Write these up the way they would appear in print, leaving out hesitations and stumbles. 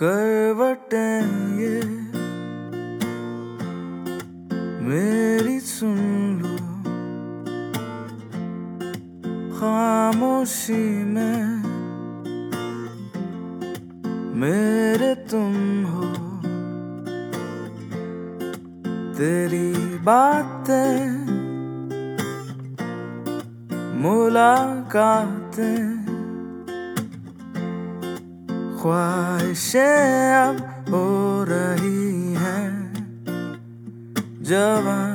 करवटें ये मेरी सुन लो, खामोशी में मेरे तुम हो। तेरी बातें मुलाकातें ख्वाहिशें अब हो रही हैं जवां।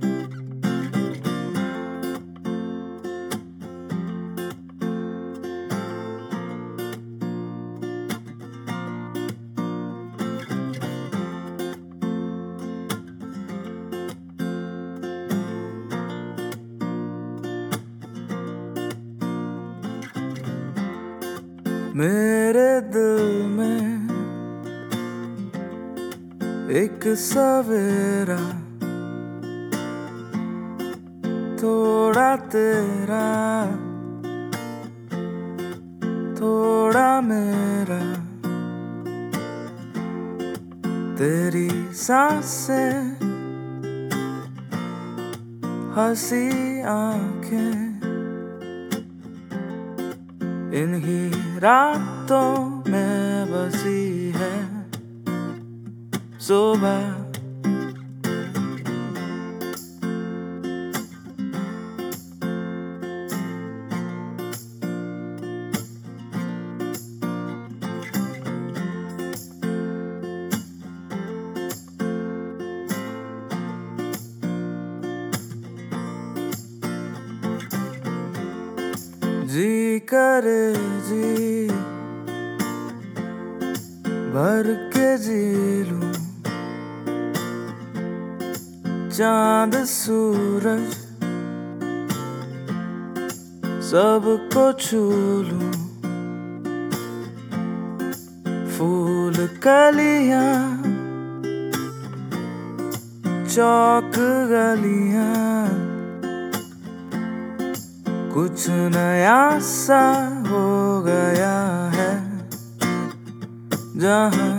मेरे दिल में एक सवेरा, थोड़ा तेरा थोड़ा मेरा। तेरी सांसें हंसी आंखें इन्हीं रातों में बसी है सुबह। जी करे जी भर के जी लूं, चांद सूरज सबको छू लूं। फूल कलियां चौक गलियां कुछ नया सा हो गया है जहां।